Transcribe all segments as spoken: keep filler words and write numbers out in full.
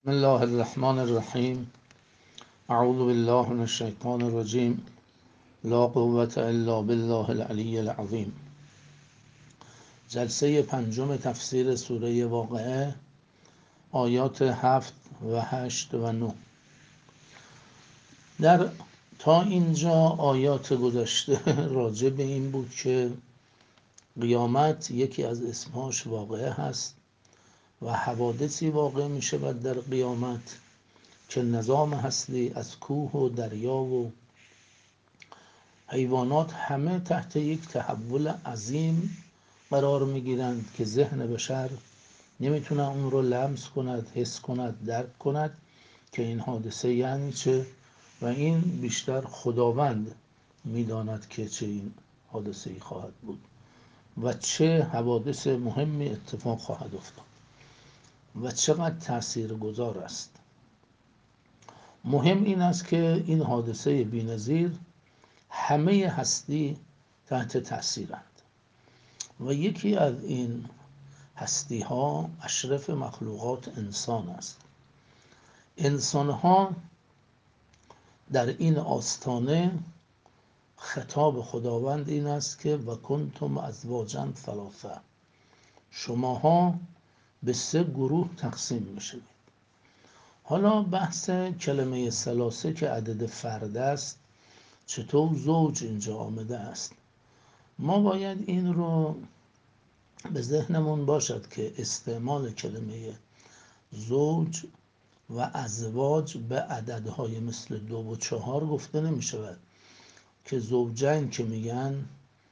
بسم الله الرحمن الرحیم. اعوذ بالله من الشیطان الرجیم. لا قوة الا بالله العلی العظیم. جلسه پنجم تفسیر سوره واقعه، آیات هفت و هشت و نه. در تا اینجا آیات گذشته راجع به این بود که قیامت یکی از اسمهاش واقعه هست و حوادثی واقع می شود در قیامت که نظام هستی از کوه و دریا و حیوانات همه تحت یک تحول عظیم قرار می گیرند که ذهن بشر نمیتونه اون رو لمس کند، حس کند، درک کند که این حادثه یعنی چه، و این بیشتر خداوند میداند که چه این حادثه ای خواهد بود و چه حوادث مهمی اتفاق خواهد افتاد و چقدر تأثیر گذار است. مهم این است که این حادثه بی‌نظیر همه هستی تحت تأثیرند و یکی از این هستی ها اشرف مخلوقات انسان است. انسان ها در این آستانه خطاب خداوند این است که و کنتم ازواجا ثلاثه، شماها به سه گروه تقسیم میشوید. حالا بحث کلمه ثلاثه که عدد فرد است، چطور زوج اینجا آمده است، ما باید این رو به ذهنمون باشد که استعمال کلمه زوج و ازواج به عددهای مثل دو و چهار گفته نمی شود که زوجین که میگن،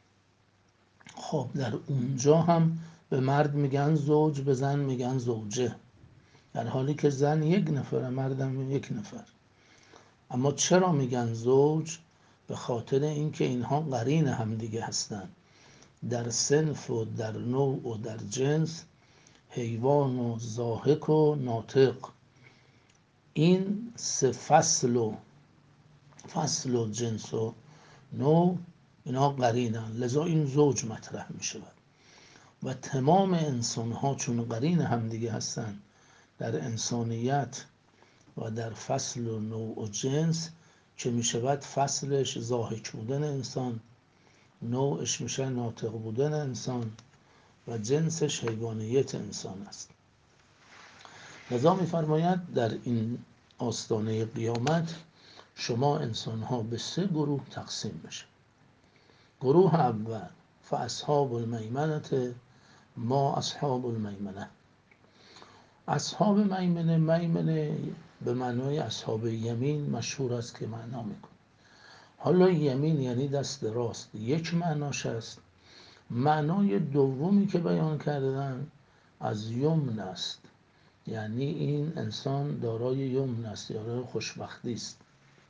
خب در اونجا هم به مرد میگن زوج، به زن میگن زوجه، در حالی که زن یک نفره، مردم یک نفر. اما چرا میگن زوج؟ به خاطر اینکه اینها قرین همدیگه هستند در صنف و در نوع و در جنس، حیوان و ضاحک و ناطق. این سه فصل و فصل و جنس و نوع اینا قرینن، لذا این زوج مطرح می شود و تمام انسان ها چون قرین همدیگه هستند در انسانیت و در فصل و نوع و جنس، که می شود فصلش ضاحک بودن انسان، نوعش میشه ناطق بودن انسان و جنسش حیوانیت انسان است. لذا می‌فرماید در این آستانه قیامت شما انسان ها به سه گروه تقسیم بشه. گروه اول فاصحاب المیمنه ما اصحاب المیمنه. اصحاب میمنه، میمنه به معنای اصحاب یمین مشهور است که معنا میکنه. حالا یمین یعنی دست راست، یک معناش است. معنای دومی که بیان کردن از یمن است، یعنی این انسان دارای یمن است، دارای خوشبختی است.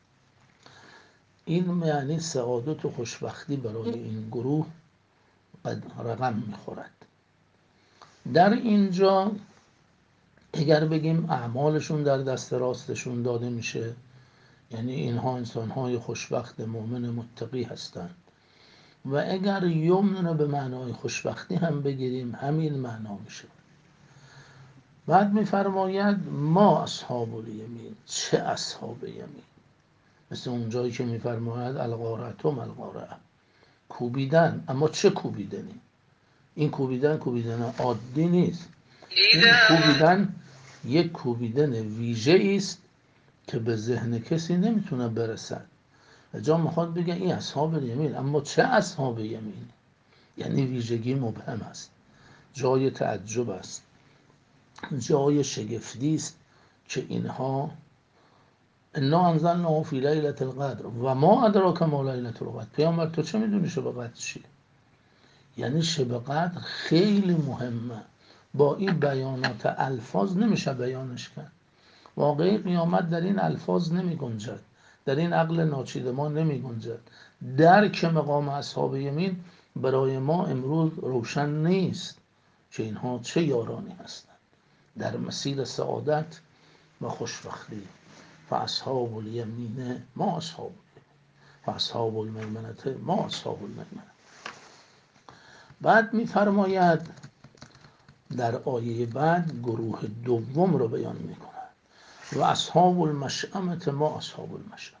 این یعنی سعادت و خوشبختی برای این گروه قد رقم میخورد. در اینجا اگر بگیم اعمالشون در دست راستشون داده میشه، یعنی اینها انسانهای خوشبخت مؤمن متقی هستند. و اگر یمن رو به معنای خوشبختی هم بگیریم، همین معنا میشه. بعد میفرماید ما اصحاب الیمین، چه اصحاب یمین؟ مثل اون جایی که میفرماید القارعه القارعه، کوبیدن. اما چه کوبیدنی؟ این کوبیدن کوبیدن عادی نیست. این کوبیدن یک کوبیدن ویژه است که به ذهن کسی نمیتونه برسد. جا میخواد بگه این اصحاب الیمین، اما چه اصحاب یمین؟ یعنی ویژگی مبهم است، جای تعجب است، جای شگفتی است که اینها انا انزلناه فی لیلة القدر و ما ادراک ما لیلة القدر. پیامبر تو چه میدونی شب قدر چیه؟ یعنی شب قدر خیلی مهمه. با این بیانات الفاظ نمیشه بیانش کرد. واقعی قیامت در این الفاظ نمی گنجد، در این عقل ناچیده ما نمی گنجد. درک مقام اصحاب یمین برای ما امروز روشن نیست که اینها چه یارانی هستند در مسیر سعادت و خوشبختی. فاصحاب الیمین ما اصحاب الیمین فاصحاب المیمنه ما اصحاب المیمنه. بعد میفرماید در آیه بعد گروه دوم رو بیان میکند. و اصحاب المشأمة ما اصحاب المشأمة.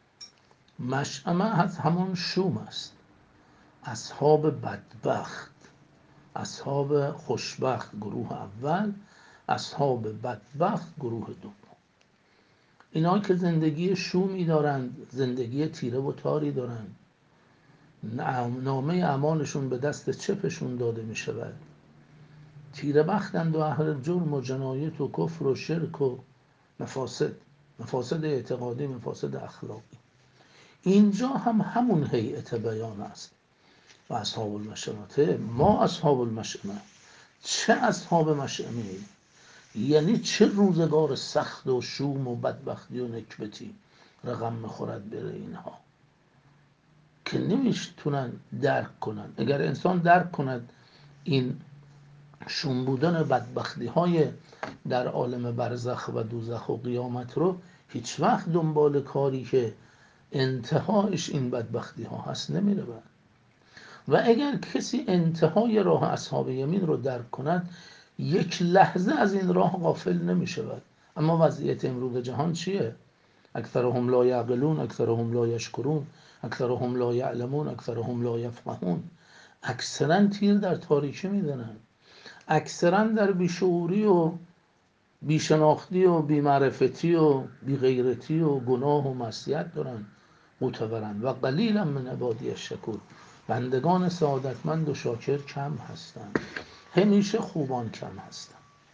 مشأمه از همون شوم است. اصحاب بدبخت، اصحاب خوشبخت گروه اول، اصحاب بدبخت گروه دوم. اینا که زندگی شومی دارند، زندگی تیره و تاری دارند، نامه اعمالشون به دست چپشون داده می شود، تیره بختند و اهل جرم و جنایت و کفر و شرک و مفاسد، مفاسد اعتقادی، مفاسد اخلاقی. اینجا هم همون هیئت بیان است. و اصحاب المشأمة ما اصحاب المشأمة. چه اصحاب مشأمه؟ یعنی چه روزگار سخت و شوم و بدبختی و نکبتی رقم میخورد بره اینها که نمیشتونن درک کنن. اگر انسان درک کند این شوم بودن بدبختی های در عالم برزخ و دوزخ و قیامت رو، هیچ وقت دنبال کاری که انتهایش این بدبختی ها هست نمیره بر. و اگر کسی انتهای راه اصحاب یمین رو درک کند، یک لحظه از این راه غافل نمی شود. اما وضعیت امروز جهان چیه؟ اکثرهم لا یعقلون، اکثرهم لا یشکرون، اکثرهم لا یعلمون، اکثرهم لا یفقهون. اکثرا تیر در تاریکی میزنن، اکثرا در بیشعوری و بیشناختی و بیمعرفتی و بیغیرتی و گناه و معصیت دارن معتبرن. و قلیلا من عبادی الشکور. بندگان سعادتمند و شاکر کم هستند، همیشه خوبان کم هستند.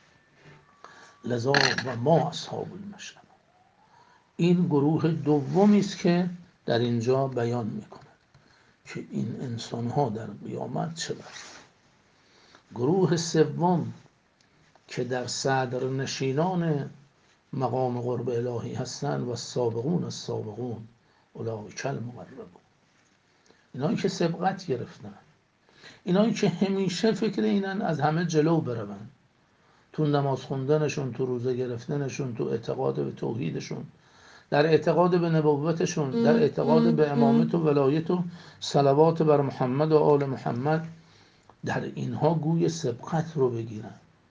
لذا و ما اصحاب المشأمة. این گروه دومی است که در اینجا بیان میکنه که این انسان ها در قیامت چه باشند. گروه سوم که در صدر نشینان مقام قرب الهی هستند و السابقون السابقون اولئک المقربون. اینایی که سبقت گرفتن، اینایی که همیشه فکر اینن از همه جلو برون، تو نماز خوندنشون، تو روزه گرفتنشون، تو اعتقاد به توحیدشون، در اعتقاد به نبوتشون، در اعتقاد به امامت و ولایت و صلوات بر محمد و آل محمد، در اینها گوی سبقت رو بگیرن.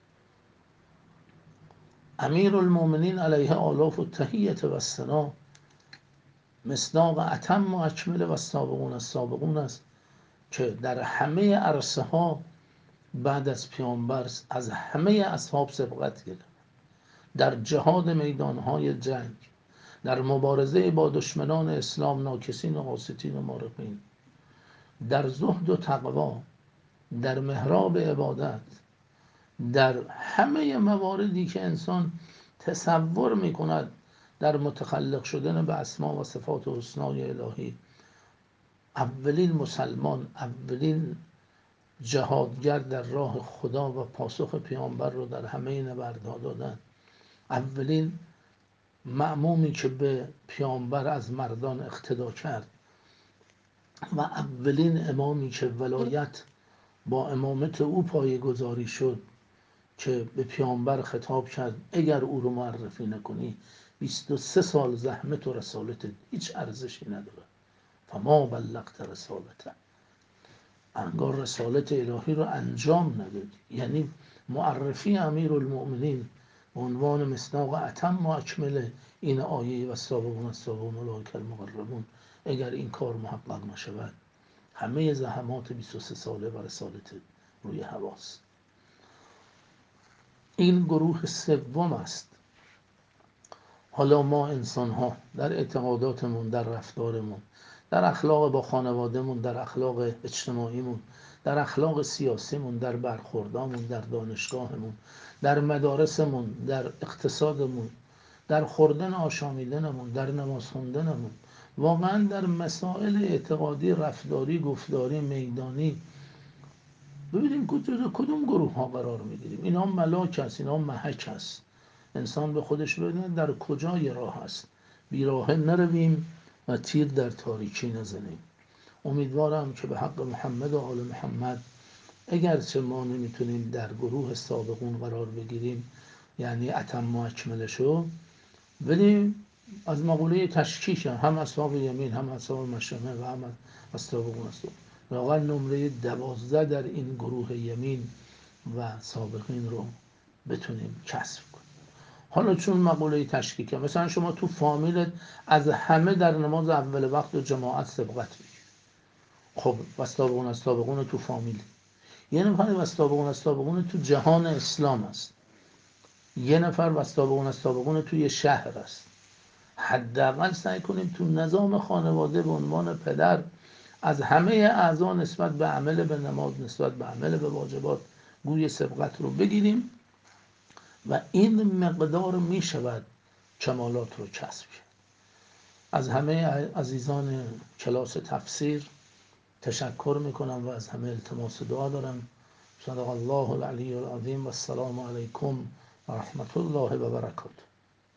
امیر المؤمنین علیه آلاف التحیة و الثنا مصداق اتم و اکمل و السابقون السابقون است که در همه عرصه ها بعد از پیامبر از همه اصحاب سبقت گرفت. در جهاد میدانهای جنگ، در مبارزه با دشمنان اسلام ناکسین و قاسطین و مارقین، در زهد و تقوا، در محراب عبادت، در همه مواردی که انسان تصور میکند در متخلق شدن به اسما و صفات و حسنای الهی، اولین مسلمان، اولین جهادگر در راه خدا و پاسخ پیامبر رو در همه نبردها دادن، اولین مأمومی که به پیامبر از مردان اقتدا کرد و اولین امامی که ولایت با امامت او پایه‌گذاری شد که به پیامبر خطاب کرد اگر او رو معرفی نکنی بیست و سه سال زحمت و رسالت هیچ ارزشی نداره. فما بلغت رسالته، انگار رسالت الهی رو انجام ندادی. یعنی معرفی امیر المؤمنین به عنوان مصداق اتم و اکمل این آیه و السابقون السابقون اولئک المقربون، اگر این کار محقق نشود همه زحمات بیست و سه ساله و رسالت روی هواست. این گروه سوم است. حالا ما انسان ها در اعتقاداتمون، در رفتارمون، در اخلاق با خانوادهمون، در اخلاق اجتماعیمون، در اخلاق سیاسیمون، در برخوردامون، در دانشگاهمون، در مدارسمون، در اقتصادمون، در خوردن آشامیدنمون، در نماز خوندنمون، واقعا در مسائل اعتقادی، رفتاری، گفتاری، میدانی، ببینیم کدوم گروه ها قرار میگیریم. اینا ملاک است، اینا محک است. انسان به خودش ببینه در کجای راه است، بیراه نرویم و تیر در تاریکی نزنیم. امیدوارم که به حق محمد و آل محمد، اگرچه ما نمیتونیم در گروه سابقون قرار بگیریم، یعنی اتم و اکملشو، ولی از مقوله تشکیش هم اصحاب یمین، هم اصحاب مشأمه و هم اصحابون است، واقعا نمره دوازده در این گروه یمین و سابقین رو بتونیم کسب کنیم. حالا چون مقوله تشکیکه، مثلا شما تو فامیلت از همه در نماز اول وقت و جماعت سبقت بگیر. خب وستابقون از تابقون تو فامیل، یه نفر وستابقون از تابقون تو جهان اسلام است، یه نفر وستابقون از تابقون توی شهر است. حداقل سعی کنیم تو نظام خانواده به عنوان پدر از همه اعضا نسبت به عمل به نماز، نسبت به عمل به واجبات گوی سبقت رو بگیریم و این مقدار می شود کمالات رو کسب کرد. از همه عزیزان کلاس تفسیر تشکر میکنم و از همه التماس دعا دارم. صدق الله العلی العظیم و السلام علیکم و رحمت الله و برکاته.